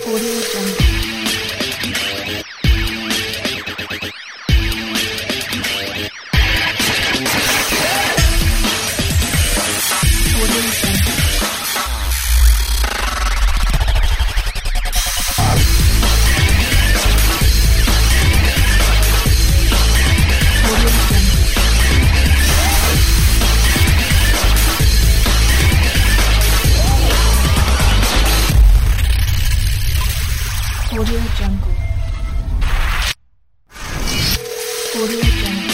Audio Jungle. Audio Jungle. Audio Jungle. Audio Jungle.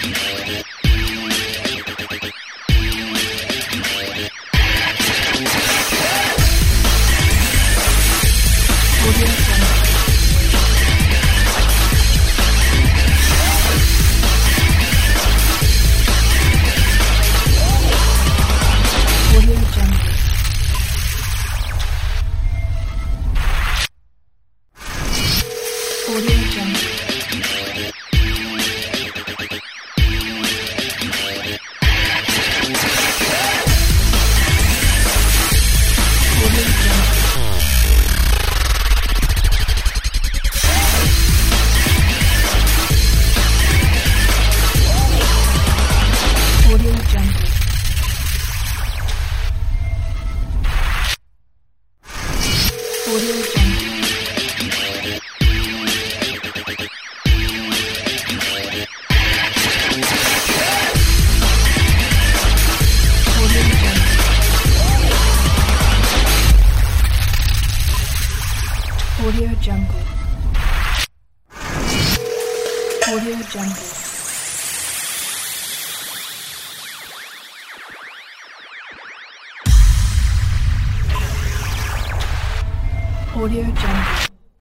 Audio Jungle. Audio Jungle. Audio Jungle. Audio Jungle. Audio Jungle. Audio Jungle. Audio Jungle. Audio Jungle.